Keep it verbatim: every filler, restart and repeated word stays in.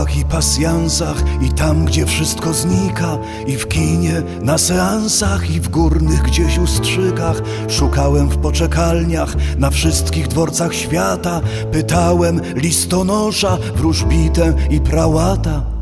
sklepach i pasjansach, i tam, gdzie wszystko znika, i w kinie, na seansach, i w górnych gdzieś ustrzykach. Szukałem w poczekalniach, na wszystkich dworcach świata. Pytałem listonosza, wróżbitę i prałata.